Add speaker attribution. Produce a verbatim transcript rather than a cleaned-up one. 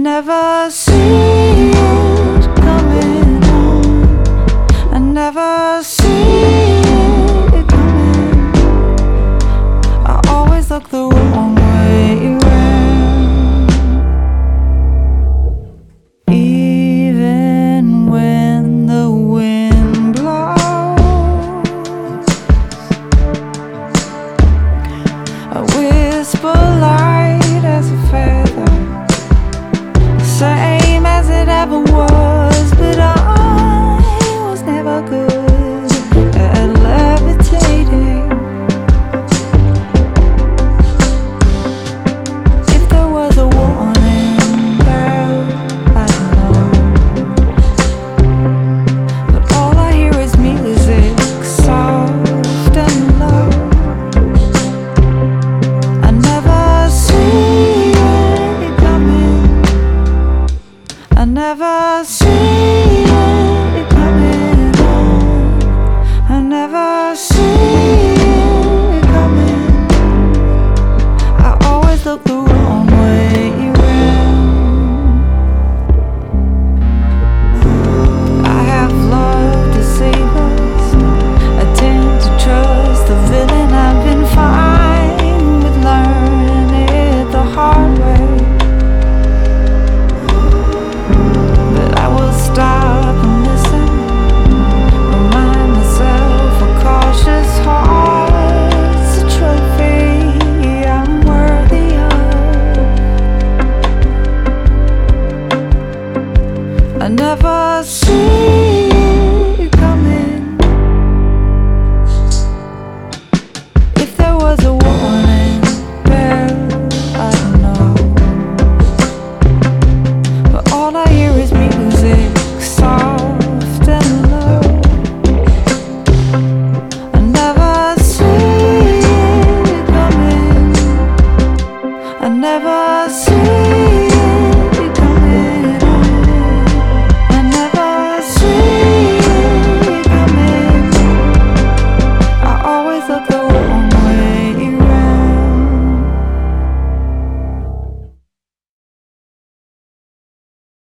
Speaker 1: never see it coming on. I never see it coming. I always look the wrong way round. Even when the wind blows, I whisper light as a feather, same as it ever was, but I was never good at levitating. If there was a warning bell, I don't know, but all I hear is music, soft and low. I never see it coming. I never see it coming on. I never see it coming. I always look the wrong way round. I have loved to save us. I tend to trust the villain. I've been fine with learning it the hard way. Stop and listen, remind myself a cautious heart's a trophy I'm worthy of. I never see